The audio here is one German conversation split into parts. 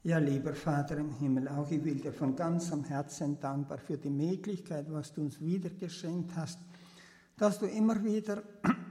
Ja, lieber Vater im Himmel, auch ich will dir von ganzem Herzen dankbar für die Möglichkeit, was du uns wieder geschenkt hast, dass du immer wieder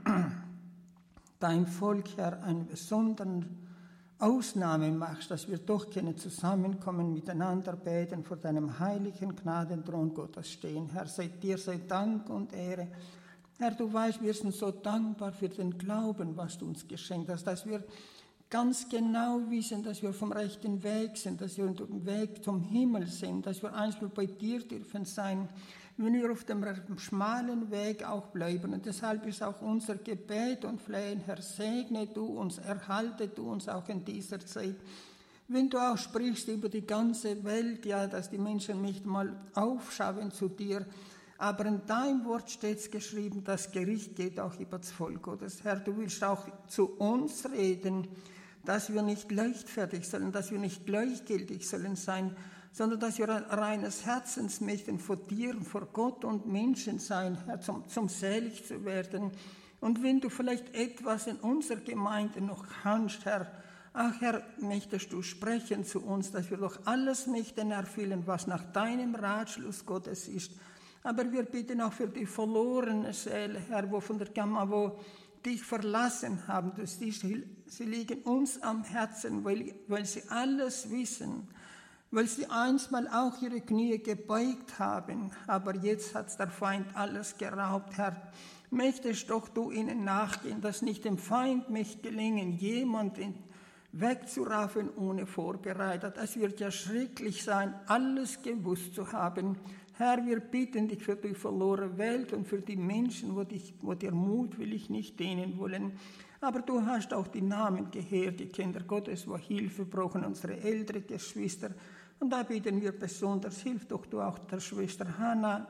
dein Volk, Herr, eine besondere Ausnahme machst, dass wir doch können zusammenkommen, miteinander beten, vor deinem heiligen Gnadenthron Gottes stehen. Herr, dir sei Dank und Ehre. Herr, du weißt, wir sind so dankbar für den Glauben, was du uns geschenkt hast, dass wir ganz genau wissen, dass wir vom rechten Weg sind, dass wir auf dem Weg zum Himmel sind, dass wir einmal bei dir dürfen sein, wenn wir auf dem schmalen Weg auch bleiben. Und deshalb ist auch unser Gebet und Flehen, Herr, segne du uns, erhalte du uns auch in dieser Zeit. Wenn du auch sprichst über die ganze Welt, ja, dass die Menschen nicht mal aufschauen zu dir, aber in deinem Wort steht es geschrieben, das Gericht geht auch über das Volk Gottes. Herr, du willst auch zu uns reden, dass wir nicht leichtfertig sollen, dass wir nicht gleichgültig sollen sein, sondern dass wir ein reines Herzens möchten vor dir, vor Gott und Menschen sein, Herr, zum selig zu werden. Und wenn du vielleicht etwas in unserer Gemeinde noch kannst, Herr, ach Herr, möchtest du sprechen zu uns, dass wir doch alles möchten erfüllen, was nach deinem Ratschluss Gottes ist. Aber wir bitten auch für die verlorene Seele, Herr, wo dich verlassen haben. Sie liegen uns am Herzen, weil sie alles wissen, weil sie einstmal auch ihre Knie gebeugt haben. Aber jetzt hat der Feind alles geraubt, Herr. Möchtest doch du ihnen nachgehen, dass nicht dem Feind möchte gelingen, jemanden wegzuraffen ohne vorbereitet. Es wird ja schrecklich sein, alles gewusst zu haben. Herr, wir bitten dich für die verlorene Welt und für die Menschen, wo dir mutwillig nicht dienen wollen. Aber du hast auch die Namen gehört, die Kinder Gottes, wo Hilfe brauchen, unsere älteren Geschwister. Und da bitten wir besonders, hilf doch du auch der Schwester Hanna.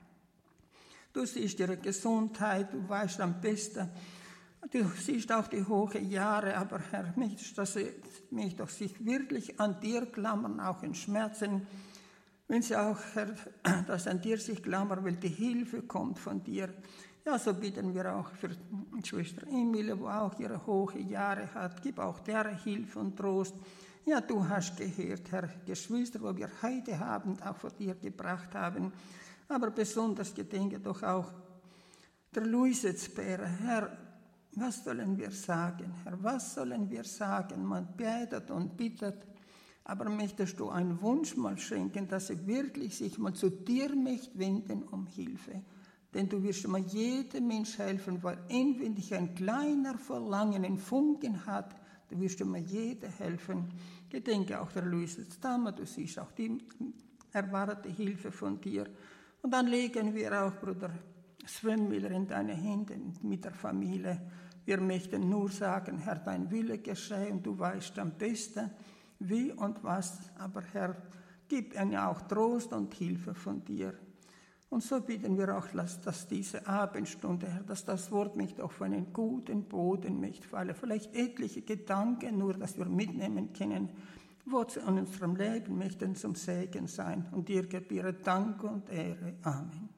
Du siehst ihre Gesundheit, du weißt am besten. Du siehst auch die hohen Jahre, aber Herr, dass sie mich doch sich wirklich an dir klammern, auch in Schmerzen. Wenn sie auch, Herr, dass an dir sich klammern, weil die Hilfe kommt von dir. Ja, so bitten wir auch für Schwester Emilie, wo auch ihre hohen Jahre hat. Gib auch der Hilfe und Trost. Ja, du hast gehört, Herr, Geschwister, wo wir heute Abend auch vor dir gebracht haben. Aber besonders gedenke doch auch der Luisetsperre. Herr, was sollen wir sagen, Herr, was sollen wir sagen? Man betet und bittet. Aber möchtest du einen Wunsch mal schenken, dass sie wirklich sich mal zu dir möchte wenden um Hilfe? Denn du wirst immer jedem Mensch helfen, weil inwendig ein kleiner Verlangen, ein Funken hat, du wirst immer jedem helfen. Gedenke auch der Luise Stammer, du siehst auch die erwartete Hilfe von dir. Und dann legen wir auch Bruder Sven Miller in deine Hände mit der Familie. Wir möchten nur sagen, Herr, dein Wille geschehe und du weißt am besten, wie und was, aber Herr, gib ihnen auch Trost und Hilfe von dir. Und so bitten wir auch, dass diese Abendstunde, Herr, dass das Wort nicht auf einen guten Boden möchte fallen. Vielleicht etliche Gedanken nur, dass wir mitnehmen können, wo zu unserem Leben möchten zum Segen sein. Und dir gebühre Dank und Ehre. Amen.